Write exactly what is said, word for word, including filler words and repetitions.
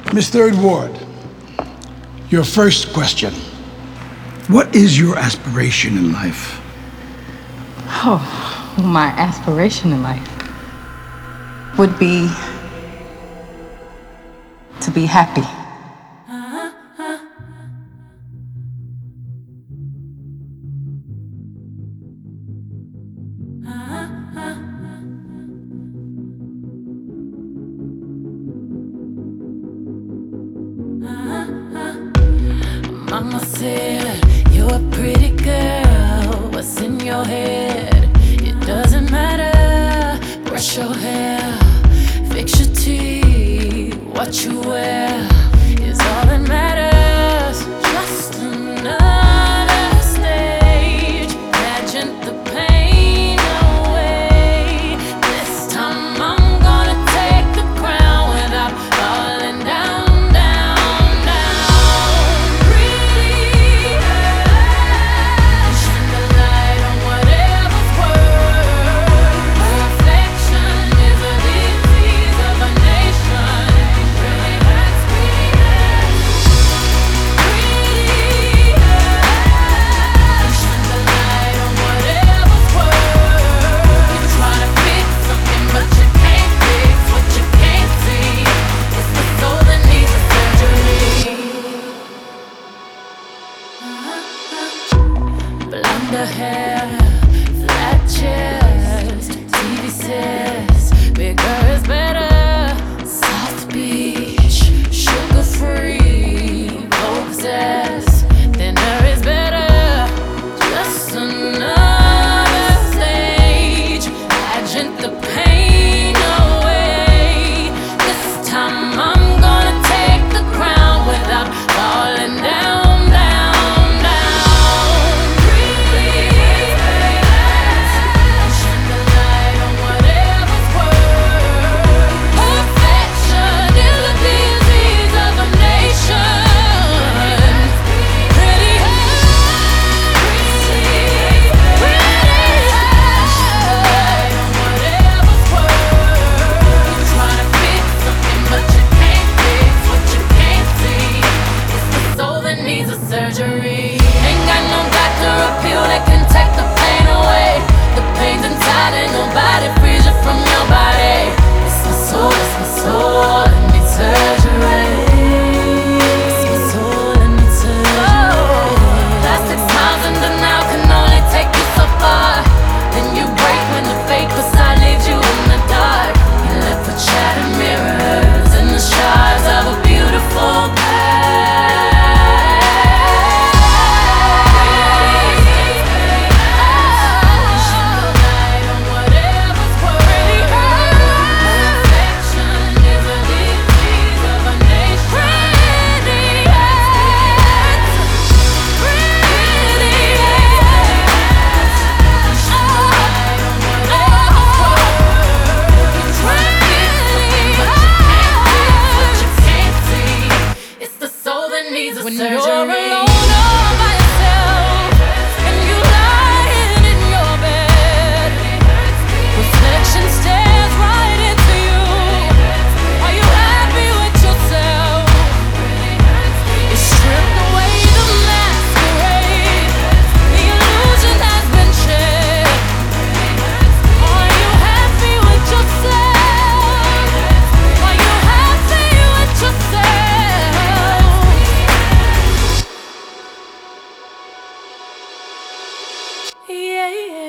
Miss Third Ward, your first question. What is your aspiration in life? Oh, my aspiration in life would be to be happy. Mama said, you're a pretty girl. What's in your head? It doesn't matter. Brush your hair, fix your teeth. What you wear is all that matters. Just another stage. Pageant the pain away. This time I'm gonna take the crown without falling down. Blonde hair, flat chest, T V says bigger is better. South Beach, sugar free, Vogue says thinner is better. Just another stage, pageant the pain away. This time I'm gonna take the crown without falling down. Surgery. Ain't got no doctor or pill that can take the pain away. The pain's inside and nobody frees you from your body. It's my soul, it's my soul, it needs surgery. It's my soul, it needs surgery. Plastic smiles and denial can only take you so far. Then you break when the fake facade leaves you in the dark. You're left with shattered mirrors and the shards of a beautiful past. When you're alone all by yourself and you lying in your bed, reflection stares right into you. Are you happy with yourself? You stripped away the masquerade, the illusion has been shed. Are you happy with yourself? Are you happy with yourself? Yeah, yeah.